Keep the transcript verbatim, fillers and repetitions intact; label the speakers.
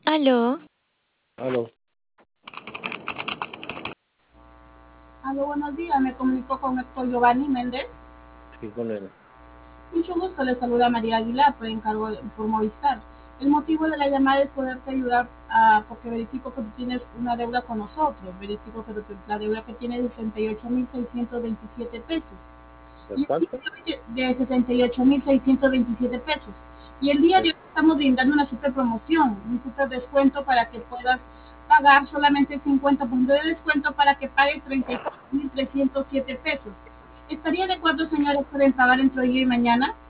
Speaker 1: Aló,
Speaker 2: Aló,
Speaker 3: Aló, buenos días. Me comunico con Héctor Giovanni Méndez.
Speaker 2: sí, con él.
Speaker 3: Mucho gusto. Le saluda María Aguilar por encargo de- por Movistar. El motivo de la llamada es poderte ayudar a, porque verifico que tú tienes una deuda con nosotros. Verifico que tu- la deuda que tienes es de sesenta y ocho mil seiscientos veintisiete pesos.
Speaker 2: ¿De
Speaker 3: Y el día
Speaker 2: cuánto?
Speaker 3: de hoy de sesenta y ocho mil seiscientos veintisiete pesos. Y el día de
Speaker 2: Oh,
Speaker 3: hoy estamos brindando una super promoción, un super descuento para que puedas pagar solamente el cincuenta por ciento de descuento para que pagues treinta y cuatro mil trescientos siete pesos. ¿Estaría de acuerdo, señor Héctor, en pagar entre hoy y mañana?